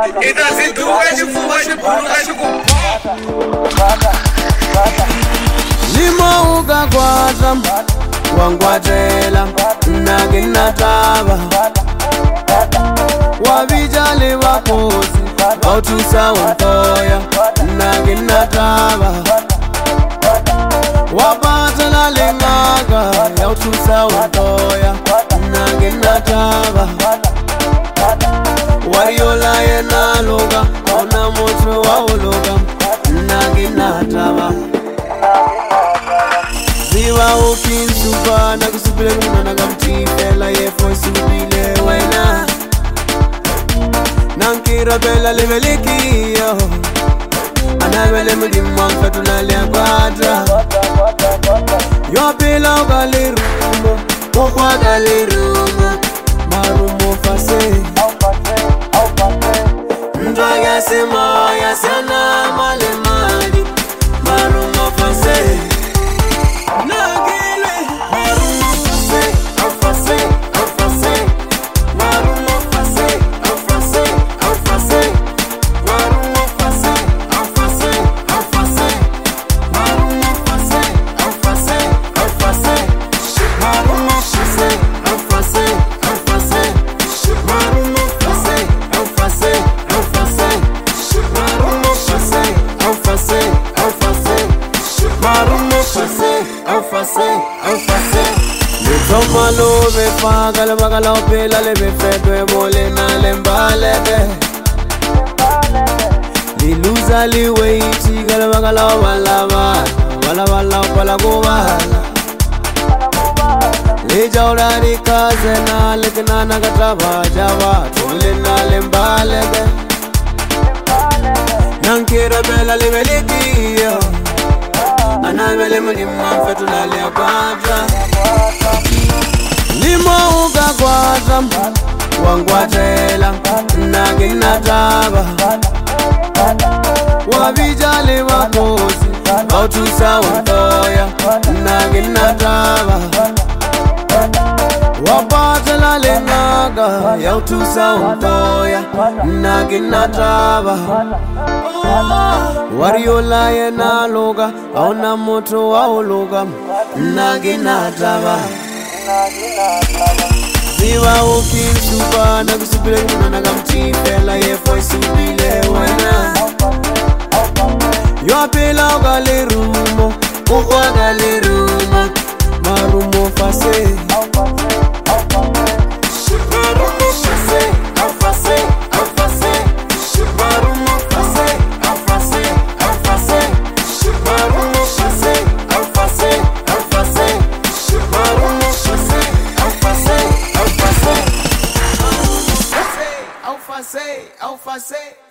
Ita ziduka xifuva xi buluka xi ku Limo ukakwata wangwatela naginatava wavijali vakosi vautusa untoya naginatava wapatela lingaka yautusa untoya naginatava wariola yenaluga ona mutu wauluga naginatava Ziwa ukinsupa na kusupile kuna nagamtifela yefo supile wena Nankira bela levelikio Anawele mdimwa mfetuna lia kwatra Yopila ugalirumo Ukwa galirumo Marumo fase Ndwa yasima yasana malemali Marumo fase Tomalo be pagal bagala pela le be fedwe bole na lembalebe Liluza li weiti gal bagala wala pala gowala Le jawra ri kazena lekna na gataba jawa tole na lembalebe Nankira bela le velikio Anavele mdimma fetula le kwatra Limo ukakwata wangwatela naginatava wavijali vakosi vautusa untoya naginatava wapatela lingaka yautusa untoya naginatava wariola yenaluga auna mutu wauluga naginatava Ziwa ukinsupa na kusupile kuna nagamtifela yefo supile wena Yopila ugalirumo Ukwa galirumo Marumo fase Alfa say